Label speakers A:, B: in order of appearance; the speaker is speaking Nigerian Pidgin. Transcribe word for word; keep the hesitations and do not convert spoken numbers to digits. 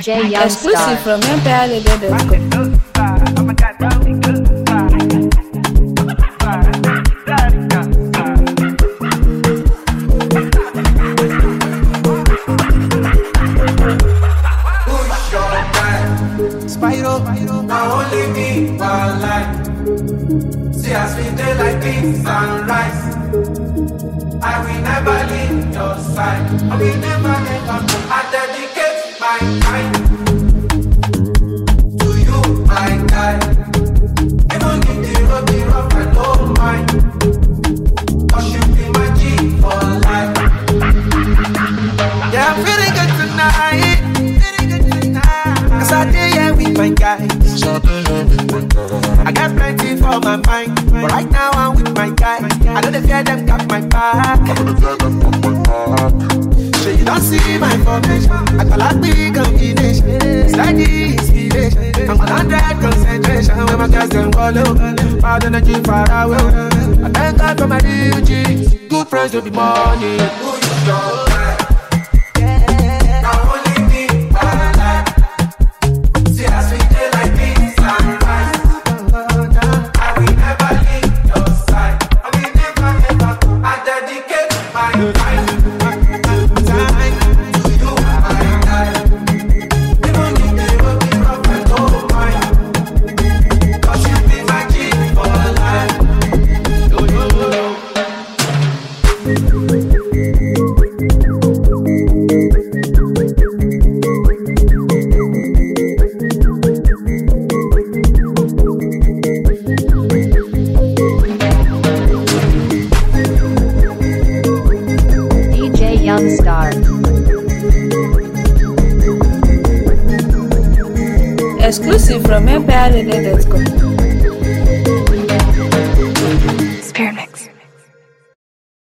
A: J Young
B: Exclusive
A: Star.
B: from empire dot com.
C: Spyro, now only me one life. See as we day like this sunrise. I will never leave your side. I will never, never go. I dedicate my time to you, my guy. Even if the road be rough, I don't mind. Cause you be my G for life. Yeah, I'm feeling good tonight. Cause I did here with my guys. I got plenty for my mind, but right now I'm with my guy. I know they fear them got my back. So you don't see my formation. I call out big combination. It's like the inspiration. I'm one hundred concentration. When my guys them follow, bad energy far away. I thank God for my real G's. Good friends to be money. Who you your guy?
A: Young Star.
B: Exclusive from empire dot com.